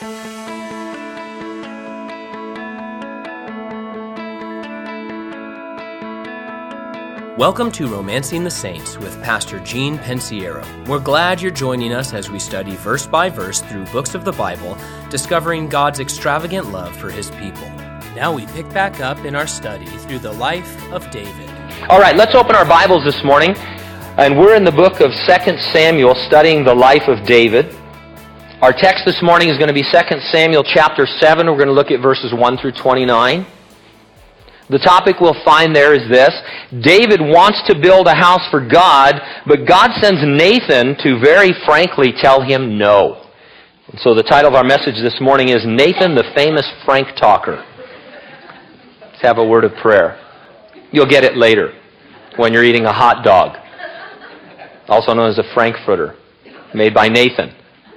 Welcome to Romancing the Saints with Pastor Gene Pensiero. We're glad you're joining us as we study verse by verse through books of the Bible, discovering God's extravagant love for His people. Now we pick back up in our study through the life of David. All right, let's open our Bibles this morning, and we're in the book of 2 Samuel studying the life of David. Our text this morning is going to be 2 Samuel chapter 7. We're going to look at verses 1 through 29. The topic we'll find there is this: David wants to build a house for God, but God sends Nathan to very frankly tell him no. And so the title of our message this morning is Nathan, the Famous Frank Talker. Let's have a word of prayer. You'll get it later when you're eating a hot dog, also known as a Frankfurter, made by Nathan.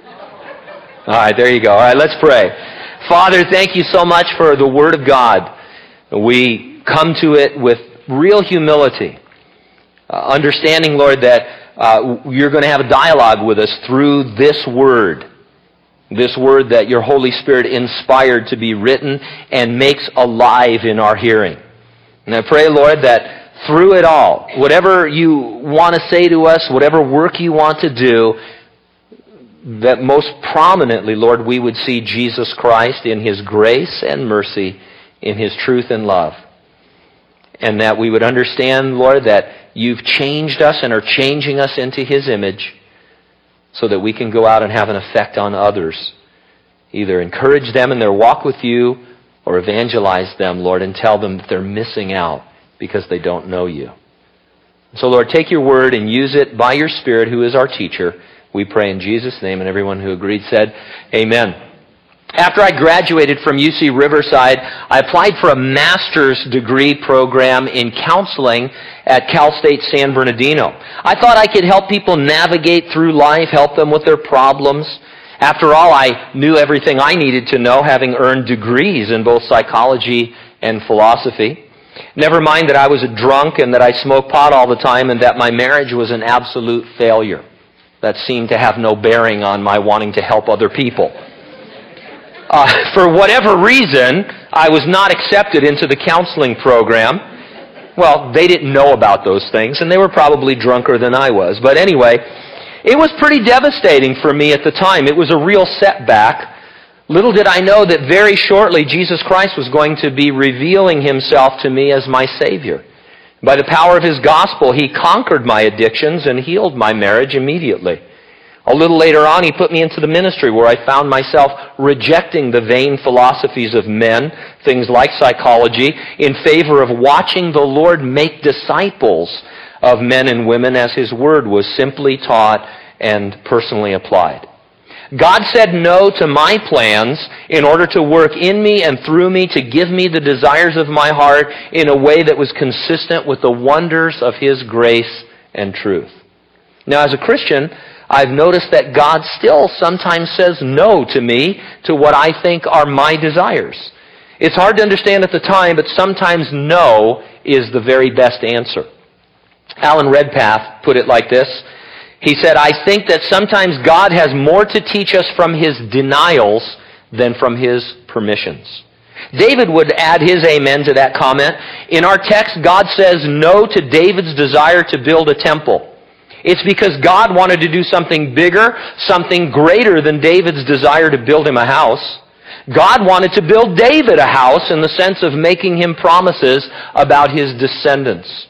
All right, there you go. All right, let's pray. Father, thank you so much for the Word of God. We come to it with real humility, understanding, Lord, that you're going to have a dialogue with us through this word that your Holy Spirit inspired to be written and makes alive in our hearing. And I pray, Lord, that through it all, whatever you want to say to us, whatever work you want to do, that most prominently, Lord, we would see Jesus Christ in His grace and mercy, in His truth and love. And that we would understand, Lord, that you've changed us and are changing us into His image so that we can go out and have an effect on others. Either encourage them in their walk with you or evangelize them, Lord, and tell them that they're missing out because they don't know you. So, Lord, take your word and use it by your Spirit, who is our teacher. We pray in Jesus' name, and everyone who agreed said, Amen. After I graduated from UC Riverside, I applied for a master's degree program in counseling at Cal State San Bernardino. I thought I could help people navigate through life, help them with their problems. After all, I knew everything I needed to know, having earned degrees in both psychology and philosophy. Never mind that I was a drunk and that I smoked pot all the time and that my marriage was an absolute failure. That seemed to have no bearing on my wanting to help other people. For whatever reason, I was not accepted into the counseling program. Well, they didn't know about those things, and they were probably drunker than I was. But anyway, it was pretty devastating for me at the time. It was a real setback. Little did I know that very shortly Jesus Christ was going to be revealing Himself to me as my Savior. By the power of His gospel, He conquered my addictions and healed my marriage immediately. A little later on, He put me into the ministry where I found myself rejecting the vain philosophies of men, things like psychology, in favor of watching the Lord make disciples of men and women as His word was simply taught and personally applied. God said no to my plans in order to work in me and through me to give me the desires of my heart in a way that was consistent with the wonders of His grace and truth. Now, as a Christian, I've noticed that God still sometimes says no to me, to what I think are my desires. It's hard to understand at the time, but sometimes no is the very best answer. Alan Redpath put it like this. He said, I think that sometimes God has more to teach us from His denials than from His permissions. David would add his amen to that comment. In our text, God says no to David's desire to build a temple. It's because God wanted to do something bigger, something greater than David's desire to build him a house. God wanted to build David a house in the sense of making him promises about his descendants.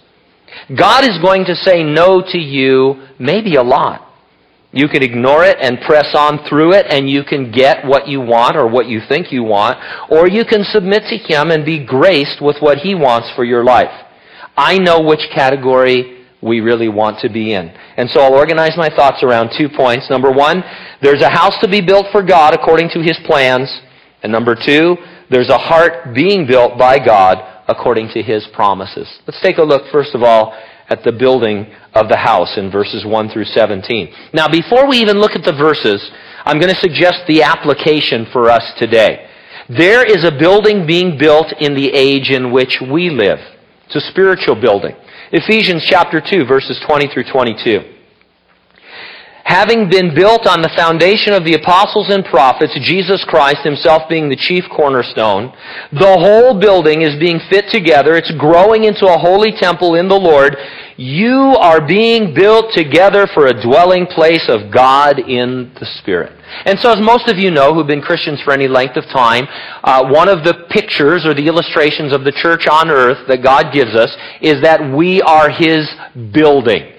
God is going to say no to you, maybe a lot. You can ignore it and press on through it, and you can get what you want or what you think you want, or you can submit to Him and be graced with what He wants for your life. I know which category we really want to be in. And so I'll organize my thoughts around 2 points. Number one, there's a house to be built for God according to His plans. And number two, there's a heart being built by God according to His promises. Let's take a look, first of all, at the building of the house in verses 1 through 17. Now, before we even look at the verses, I'm going to suggest the application for us today. There is a building being built in the age in which we live. It's a spiritual building. Ephesians chapter 2, verses 20 through 22. having been built on the foundation of the apostles and prophets, Jesus Christ himself being the chief cornerstone, the whole building is being fit together. It's growing into a holy temple in the Lord. You are being built together for a dwelling place of God in the Spirit. And so, as most of you know who've been Christians for any length of time, one of the pictures or the illustrations of the church on earth that God gives us is that we are His building.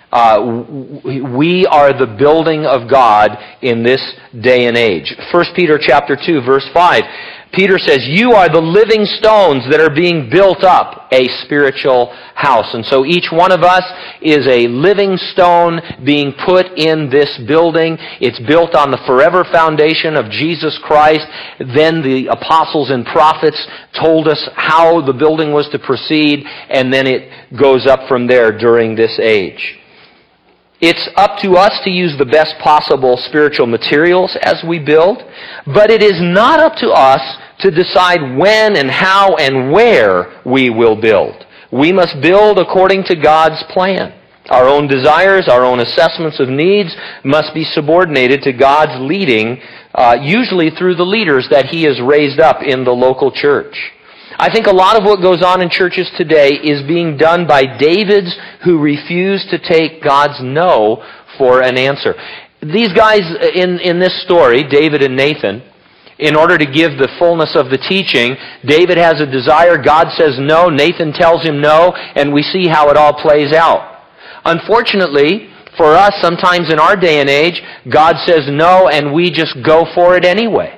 We are the building of God in this day and age. 1 Peter chapter 2, verse 5, Peter says, you are the living stones that are being built up, a spiritual house. And so each one of us is a living stone being put in this building. It's built on the forever foundation of Jesus Christ. Then the apostles and prophets told us how the building was to proceed, and then it goes up from there during this age. It's up to us to use the best possible spiritual materials as we build, but it is not up to us to decide when and how and where we will build. We must build according to God's plan. Our own desires, our own assessments of needs must be subordinated to God's leading, usually through the leaders that He has raised up in the local church. I think a lot of what goes on in churches today is being done by Davids who refuse to take God's no for an answer. These guys in this story, David and Nathan, in order to give the fullness of the teaching, David has a desire, God says no, Nathan tells him no, and we see how it all plays out. Unfortunately, for us, sometimes in our day and age, God says no, and we just go for it anyway.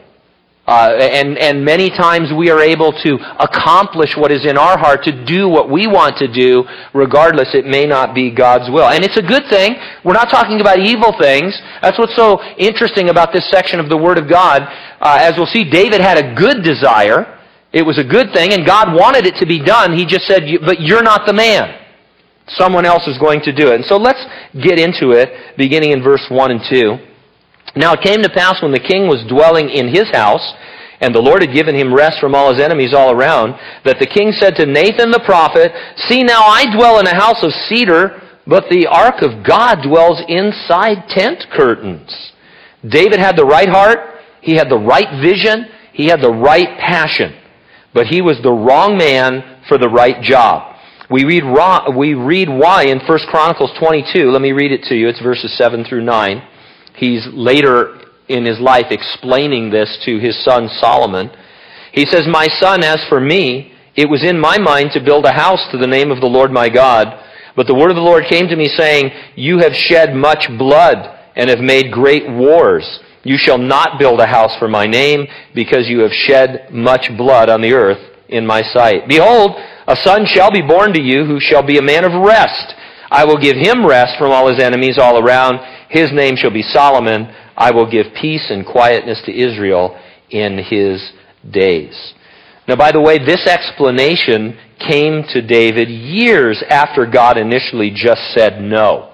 And many times we are able to accomplish what is in our heart, to do what we want to do, regardless it may not be God's will. And it's a good thing. We're not talking about evil things. That's what's so interesting about this section of the Word of God. As we'll see, David had a good desire. It was a good thing, and God wanted it to be done. He just said, but you're not the man. Someone else is going to do it. And so let's get into it, beginning in verse 1 and 2. Now it came to pass when the king was dwelling in his house, and the Lord had given him rest from all his enemies all around, that the king said to Nathan the prophet, see now I dwell in a house of cedar, but the ark of God dwells inside tent curtains. David had the right heart, he had the right vision, he had the right passion, but he was the wrong man for the right job. We read why in 1 Chronicles 22. Let me read it to you. It's verses 7 through 9. He's later in his life explaining this to his son Solomon. He says, my son, as for me, it was in my mind to build a house to the name of the Lord my God. But the word of the Lord came to me, saying, you have shed much blood and have made great wars. You shall not build a house for my name, because you have shed much blood on the earth in my sight. Behold, a son shall be born to you, who shall be a man of rest. I will give him rest from all his enemies all around. His name shall be Solomon. I will give peace and quietness to Israel in his days. Now, by the way, this explanation came to David years after God initially just said no.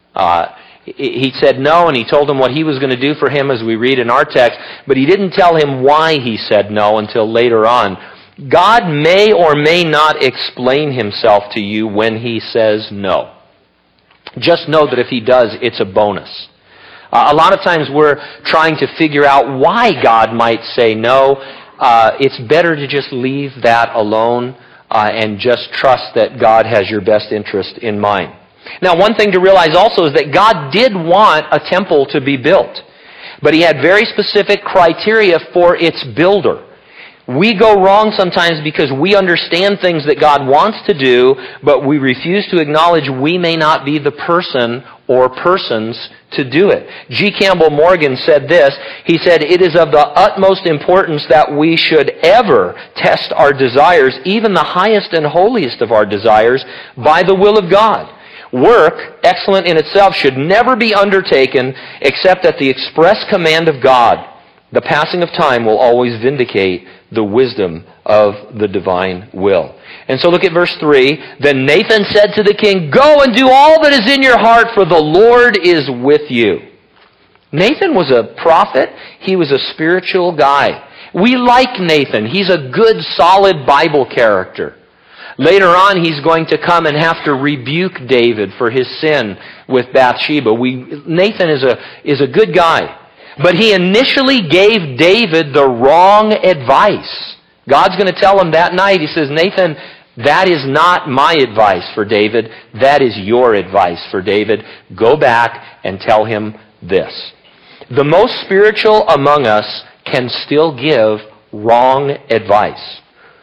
He said no, and he told him what he was going to do for him, as we read in our text, but he didn't tell him why he said no until later on. God may or may not explain himself to you when he says no. Just know that if he does, it's a bonus. A lot of times we're trying to figure out why God might say no. It's better to just leave that alone and just trust that God has your best interest in mind. Now, one thing to realize also is that God did want a temple to be built, but He had very specific criteria for its builder. We go wrong sometimes because we understand things that God wants to do, but we refuse to acknowledge we may not be the person or persons to do it. G. Campbell Morgan said this. He said, it is of the utmost importance that we should ever test our desires, even the highest and holiest of our desires, by the will of God. Work, excellent in itself, should never be undertaken except at the express command of God. The passing of time will always vindicate the wisdom of the divine will. And so look at verse 3. Then Nathan said to the king, go and do all that is in your heart, for the Lord is with you. Nathan was a prophet. He was a spiritual guy. We like Nathan. He's a good, solid Bible character. Later on, he's going to come and have to rebuke David for his sin with Bathsheba. Nathan is a good guy. But he initially gave David the wrong advice. God's going to tell him that night, he says, Nathan, that is not my advice for David. That is your advice for David. Go back and tell him this. The most spiritual among us can still give wrong advice.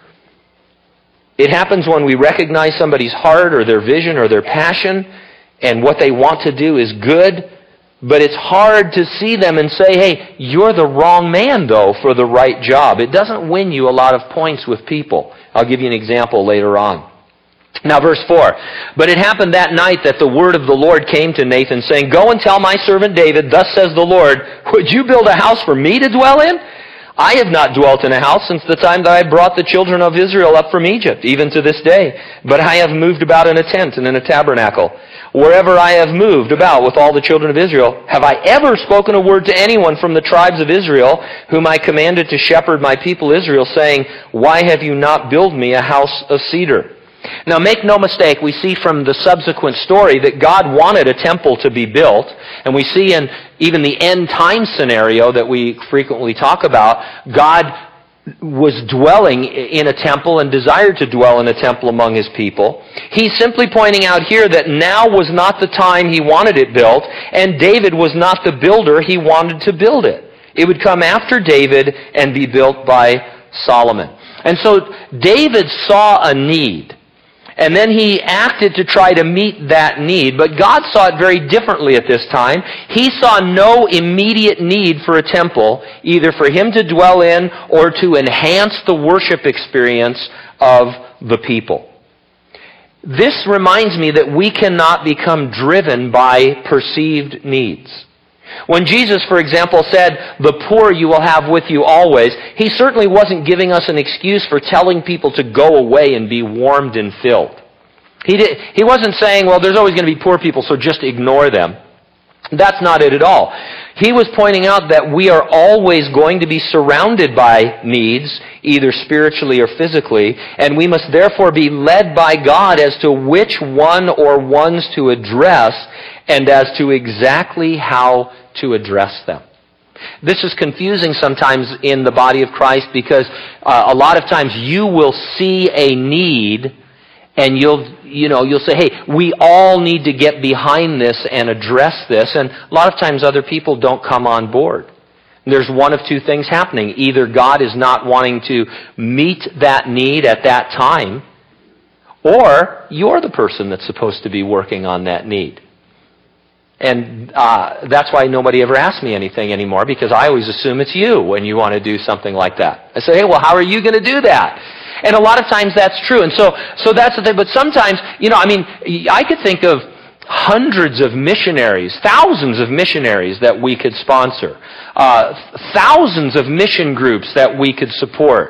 It happens when we recognize somebody's heart or their vision or their passion, and what they want to do is good, but it's hard to see them and say, hey, you're the wrong man, though, for the right job. It doesn't win you a lot of points with people. I'll give you an example later on. Now, verse 4. But it happened that night that the word of the Lord came to Nathan, saying, Go and tell my servant David, thus says the Lord, would you build a house for me to dwell in? I have not dwelt in a house since the time that I brought the children of Israel up from Egypt, even to this day. But I have moved about in a tent and in a tabernacle. Wherever I have moved about with all the children of Israel, have I ever spoken a word to anyone from the tribes of Israel, whom I commanded to shepherd my people Israel, saying, Why have you not built me a house of cedar? Now, make no mistake, we see from the subsequent story that God wanted a temple to be built, and we see in even the end time scenario that we frequently talk about, God was dwelling in a temple and desired to dwell in a temple among his people. He's simply pointing out here that now was not the time he wanted it built, and David was not the builder he wanted to build it. It would come after David and be built by Solomon. And so David saw a need. And then he acted to try to meet that need. But God saw it very differently at this time. He saw no immediate need for a temple, either for him to dwell in or to enhance the worship experience of the people. This reminds me that we cannot become driven by perceived needs. When Jesus, for example, said, the poor you will have with you always, he certainly wasn't giving us an excuse for telling people to go away and be warmed and filled. He wasn't saying, well, there's always going to be poor people, so just ignore them. That's not it at all. He was pointing out that we are always going to be surrounded by needs, either spiritually or physically, and we must therefore be led by God as to which one or ones to address and as to exactly how to address them. This is confusing sometimes in the body of Christ because a lot of times you will see a need and you'll say, hey, we all need to get behind this and address this. And a lot of times other people don't come on board. There's one of two things happening. Either God is not wanting to meet that need at that time, or you're the person that's supposed to be working on that need. And that's why nobody ever asks me anything anymore, because I always assume it's you when you want to do something like that. I say, hey, well, how are you going to do that? And a lot of times that's true. And so that's the thing. But sometimes, I could think of hundreds of missionaries, thousands of missionaries that we could sponsor, thousands of mission groups that we could support.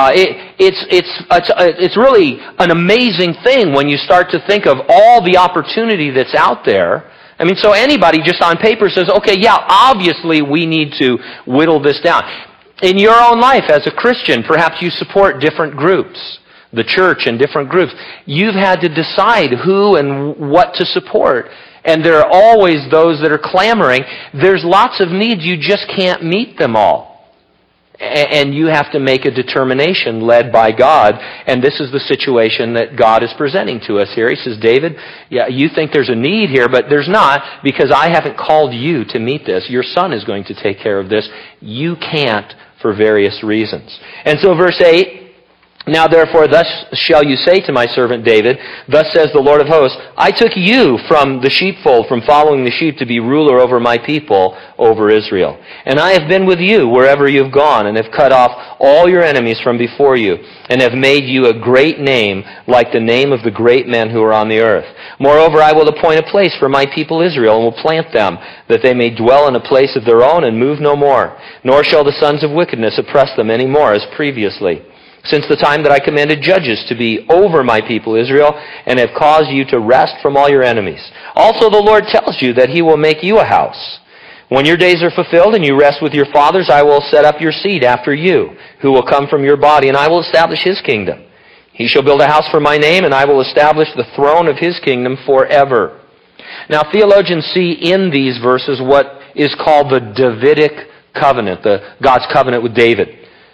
It's really an amazing thing when you start to think of all the opportunity that's out there. I mean, so anybody just on paper says, okay, yeah, obviously we need to whittle this down. In your own life as a Christian, perhaps you support different groups, the church and different groups. You've had to decide who and what to support. And there are always those that are clamoring. There's lots of needs. You just can't meet them all. And you have to make a determination led by God. And this is the situation that God is presenting to us here. He says, David, yeah, you think there's a need here, but there's not, because I haven't called you to meet this. Your son is going to take care of this. You can't for various reasons. And so verse 8, now therefore thus shall you say to my servant David, thus says the Lord of hosts, I took you from the sheepfold, from following the sheep, to be ruler over my people, over Israel. And I have been with you wherever you have gone, and have cut off all your enemies from before you, and have made you a great name, like the name of the great men who are on the earth. Moreover, I will appoint a place for my people Israel, and will plant them, that they may dwell in a place of their own, and move no more. Nor shall the sons of wickedness oppress them any more as previously, since the time that I commanded judges to be over my people Israel, and have caused you to rest from all your enemies. Also the Lord tells you that he will make you a house. When your days are fulfilled and you rest with your fathers, I will set up your seed after you, who will come from your body, and I will establish his kingdom. He shall build a house for my name, and I will establish the throne of his kingdom forever. Now, theologians see in these verses what is called the Davidic covenant, God's covenant with David.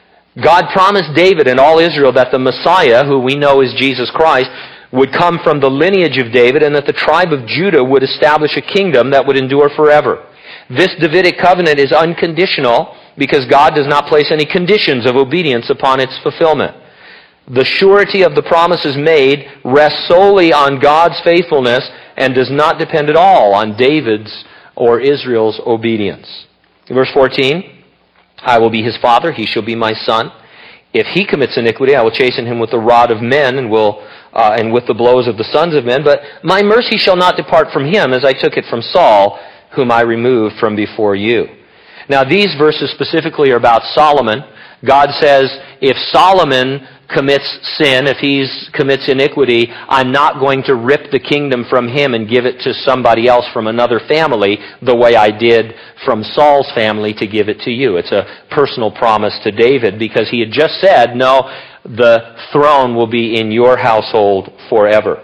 God promised David and all Israel that the Messiah, who we know is Jesus Christ, would come from the lineage of David, and that the tribe of Judah would establish a kingdom that would endure forever. This Davidic covenant is unconditional because God does not place any conditions of obedience upon its fulfillment. The surety of the promises made rests solely on God's faithfulness and does not depend at all on David's or Israel's obedience. Verse 14, I will be his father, he shall be my son. If he commits iniquity, I will chasten him with the rod of men and with the blows of the sons of men. But my mercy shall not depart from him, as I took it from Saul, whom I removed from before you. Now, these verses specifically are about Solomon. God says, if Solomon commits sin, if he commits iniquity, I'm not going to rip the kingdom from him and give it to somebody else from another family the way I did from Saul's family to give it to you. It's a personal promise to David because he had just said, no, the throne will be in your household forever.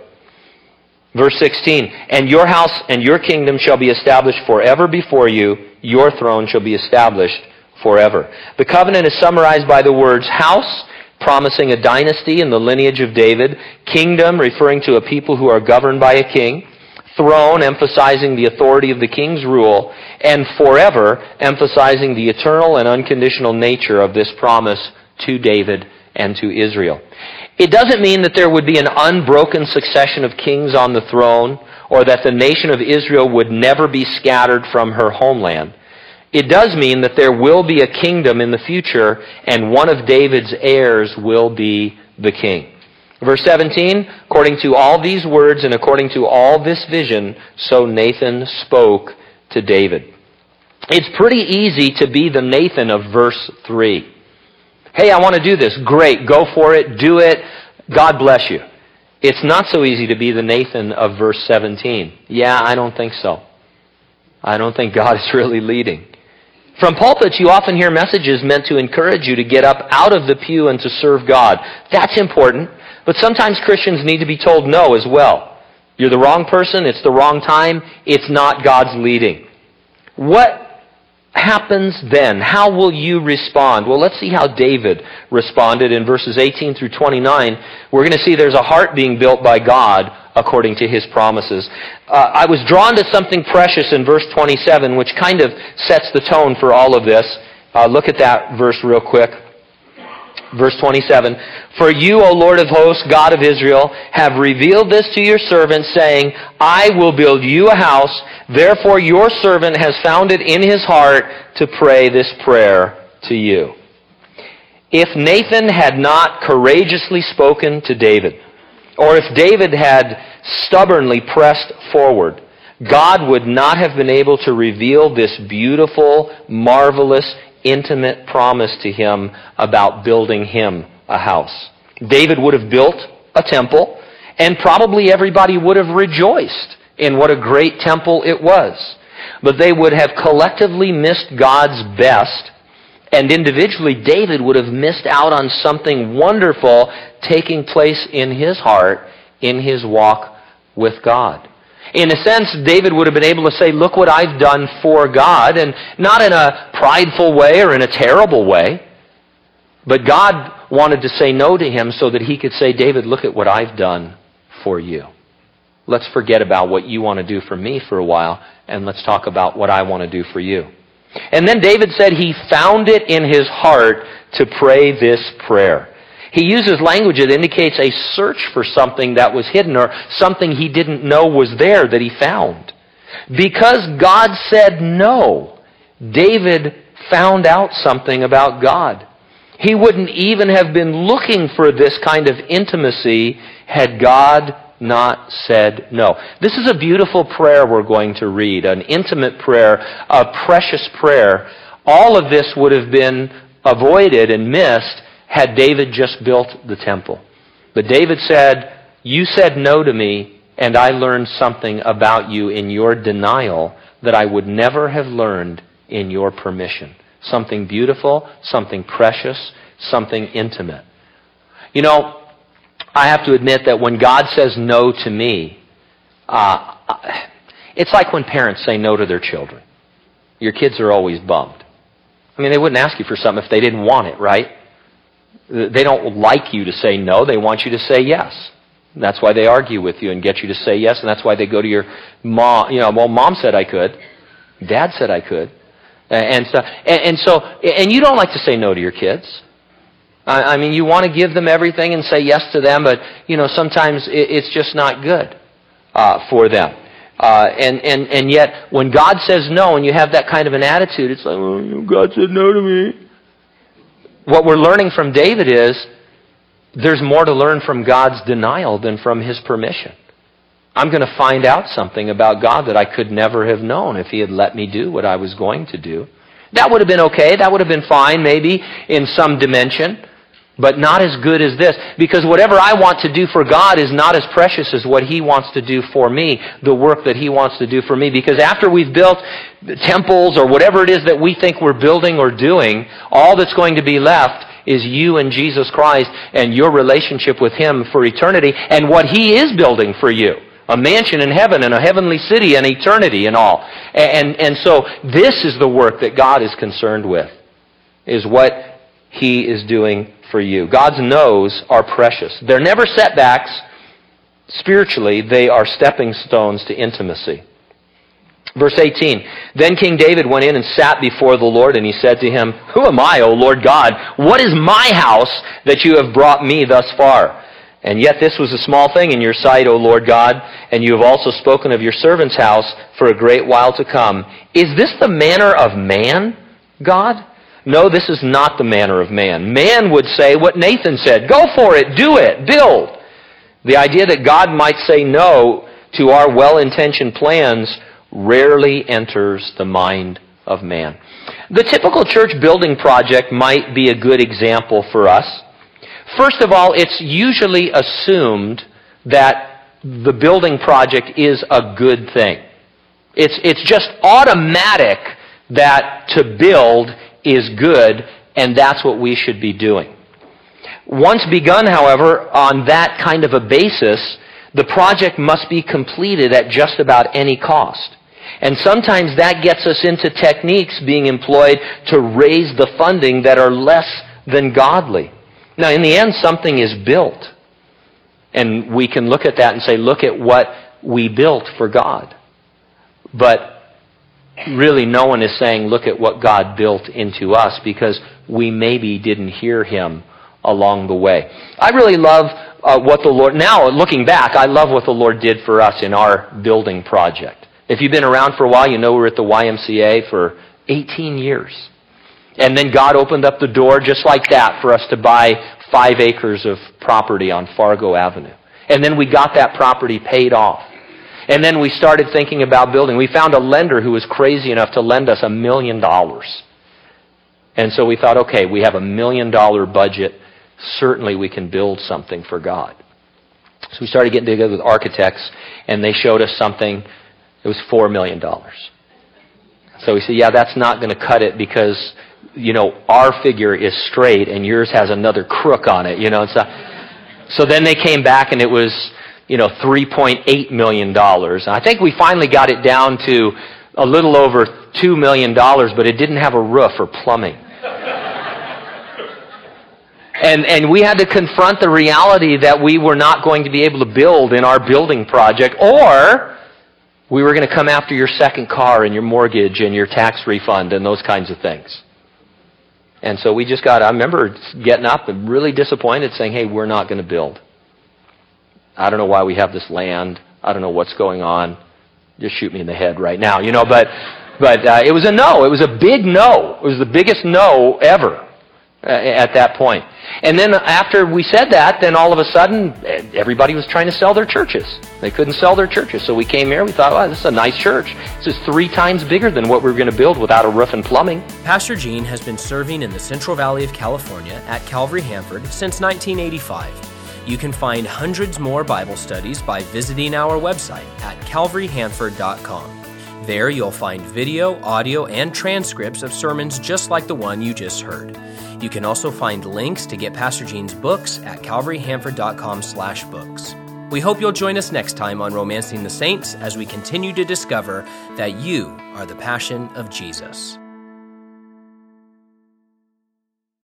Verse 16, and your house and your kingdom shall be established forever before you. Your throne shall be established forever. The covenant is summarized by the words house, promising a dynasty in the lineage of David, kingdom, referring to a people who are governed by a king, throne, emphasizing the authority of the king's rule, and forever, emphasizing the eternal and unconditional nature of this promise to David and to Israel. It doesn't mean that there would be an unbroken succession of kings on the throne, or that the nation of Israel would never be scattered from her homeland. It does mean that there will be a kingdom in the future, and one of David's heirs will be the king. Verse 17, according to all these words and according to all this vision, so Nathan spoke to David. It's pretty easy to be the Nathan of verse 3. Hey, I want to do this. Great, go for it, do it. God bless you. It's not so easy to be the Nathan of verse 17. Yeah, I don't think so. I don't think God is really leading. From pulpits, you often hear messages meant to encourage you to get up out of the pew and to serve God. That's important, but sometimes Christians need to be told no as well. You're the wrong person, it's the wrong time, it's not God's leading. What happens then? How will you respond? Well, let's see how David responded in verses 18 through 29. We're going to see there's a heart being built by God according to his promises. I was drawn to something precious in verse 27, which kind of sets the tone for all of this. Look at that verse real quick. Verse 27, for you, O Lord of hosts, God of Israel, have revealed this to your servant, saying, I will build you a house. Therefore your servant has found it in his heart to pray this prayer to you. If Nathan had not courageously spoken to David, or if David had stubbornly pressed forward, God would not have been able to reveal this beautiful, marvelous, intimate promise to him about building him a house. David would have built a temple, and probably everybody would have rejoiced in what a great temple it was. But they would have collectively missed God's best, and individually David would have missed out on something wonderful taking place in his heart, in his walk with God. In a sense, David would have been able to say, look what I've done for God, and not in a prideful way or in a terrible way. But God wanted to say no to him so that he could say, David, look at what I've done for you. Let's forget about what you want to do for me for a while, and let's talk about what I want to do for you. And then David said he found it in his heart to pray this prayer. He uses language that indicates a search for something that was hidden or something he didn't know was there that he found. Because God said no, David found out something about God. He wouldn't even have been looking for this kind of intimacy had God not said no. This is a beautiful prayer we're going to read, an intimate prayer, a precious prayer. All of this would have been avoided and missed had David just built the temple. But David said, you said no to me, and I learned something about you in your denial that I would never have learned in your permission. Something beautiful, something precious, something intimate. You know, I have to admit that when God says no to me, it's like when parents say no to their children. Your kids are always bummed. I mean, they wouldn't ask you for something if they didn't want it, right? They don't like you to say no. They want you to say yes. That's why they argue with you and get you to say yes, and that's why they go to your mom. Well, Mom said I could. Dad said I could. And you don't like to say no to your kids. I mean, you want to give them everything and say yes to them, but, sometimes it's just not good for them. And yet, when God says no and you have that kind of an attitude, it's like, oh, God said no to me. What we're learning from David is there's more to learn from God's denial than from His permission. I'm going to find out something about God that I could never have known if He had let me do what I was going to do. That would have been okay. That would have been fine, maybe, in some dimension. But not as good as this. Because whatever I want to do for God is not as precious as what He wants to do for me, the work that He wants to do for me. Because after we've built temples or whatever it is that we think we're building or doing, all that's going to be left is you and Jesus Christ and your relationship with Him for eternity and what He is building for you. A mansion in heaven and a heavenly city and eternity and all. And so this is the work that God is concerned with, is what He is doing for you. God's no's are precious. They're never setbacks. Spiritually, they are stepping stones to intimacy. Verse 18, Then King David went in and sat before the Lord, and he said to Him, Who am I, O Lord God? What is my house that you have brought me thus far? And yet this was a small thing in your sight, O Lord God, and you have also spoken of your servant's house for a great while to come. Is this the manner of man, God? No, this is not the manner of man. Man would say what Nathan said, Go for it, do it, build. The idea that God might say no to our well-intentioned plans rarely enters the mind of man. The typical church building project might be a good example for us. First of all, it's usually assumed that the building project is a good thing. It's just automatic that to build is good, and that's what we should be doing. Once begun, however, on that kind of a basis, the project must be completed at just about any cost. And sometimes that gets us into techniques being employed to raise the funding that are less than godly. Now, in the end, something is built. And we can look at that and say, look at what we built for God. But really, no one is saying, look at what God built into us, because we maybe didn't hear Him along the way. I really love what the Lord, now looking back, I love what the Lord did for us in our building project. If you've been around for a while, you know we were at the YMCA for 18 years. And then God opened up the door just like that for us to buy 5 acres of property on Fargo Avenue. And then we got that property paid off. And then we started thinking about building. We found a lender who was crazy enough to lend us $1 million. And so we thought, okay, we have $1 million budget. Certainly we can build something for God. So we started getting together with architects, and they showed us something. It was $4 million. So we said, yeah, that's not going to cut it because, our figure is straight and yours has another crook on it, So then they came back and it was, $3.8 million. And I think we finally got it down to a little over $2 million, but it didn't have a roof or plumbing. And we had to confront the reality that we were not going to be able to build in our building project, or we were going to come after your second car and your mortgage and your tax refund and those kinds of things. And so we just I remember getting up and really disappointed saying, hey, we're not going to build. I don't know why we have this land. I don't know what's going on. Just shoot me in the head right now, But it was a no. It was a big no. It was the biggest no ever at that point. And then after we said that, then all of a sudden, everybody was trying to sell their churches. They couldn't sell their churches. So we came here, we thought, wow, this is a nice church. This is 3 times bigger than what we were going to build without a roof and plumbing. Pastor Gene has been serving in the Central Valley of California at Calvary Hanford since 1985. You can find hundreds more Bible studies by visiting our website at calvaryhanford.com. There you'll find video, audio, and transcripts of sermons just like the one you just heard. You can also find links to get Pastor Gene's books at calvaryhanford.com/books. We hope you'll join us next time on Romancing the Saints as we continue to discover that you are the passion of Jesus.